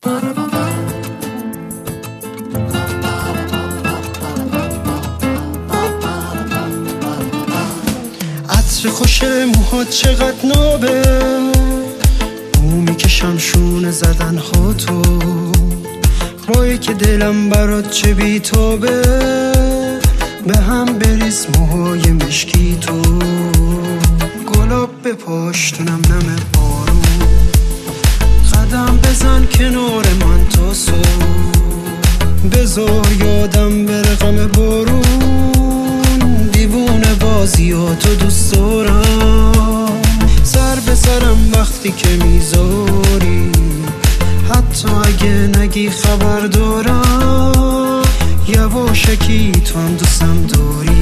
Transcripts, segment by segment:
عطر خوش موهات چقدر نابه، مو میکشم شونه زدن ها تو، وای که دلم برات چه بیتابه، به هم بریز موهای مشکی تو، گلاب به پاشتونم نم بارون، قدم بزن کنار من تا صبح، بذار یادم بره غم بارون، دیوونه بازیاتو دوست دارم، سر به سرم وقتی که میذاری، حتی اگه نگی خبر دارم، یواشکی تو هم دوستم داری.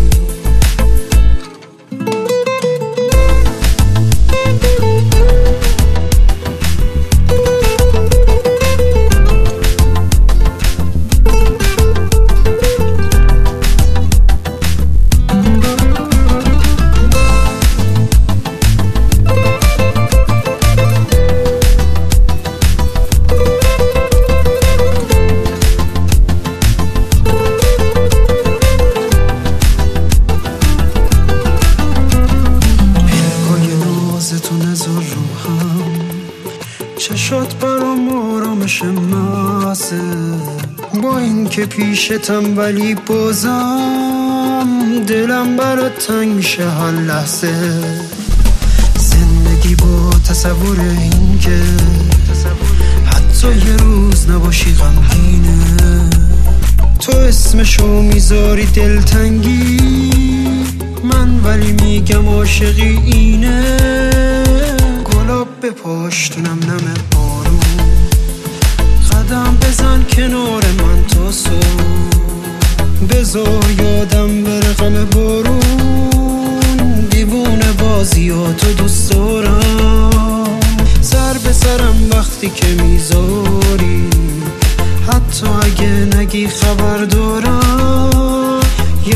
چشات برام آرامش محضه، با این که پیشتم ولی بازم دلم برات تنگ میشه هر لحظه، زندگی با تصور این که حتی یه روز نباشی غمگینه، تو اسمشو میذاری دلتنگی، من ولی میگم عاشقی اینه، گلاب به پاشتونم نم بارون، قدم بزن کنار من تا صبح، بذار یادم بره غم بارون، دیوونه بازیاتو دوست دارم، سر به سرم وقتی که میذاری، حتی اگه نگی خبر دارم،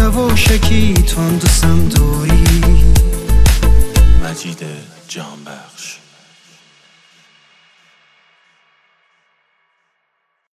یواشکی تو هم دوستم داری. مجید جهانبخش.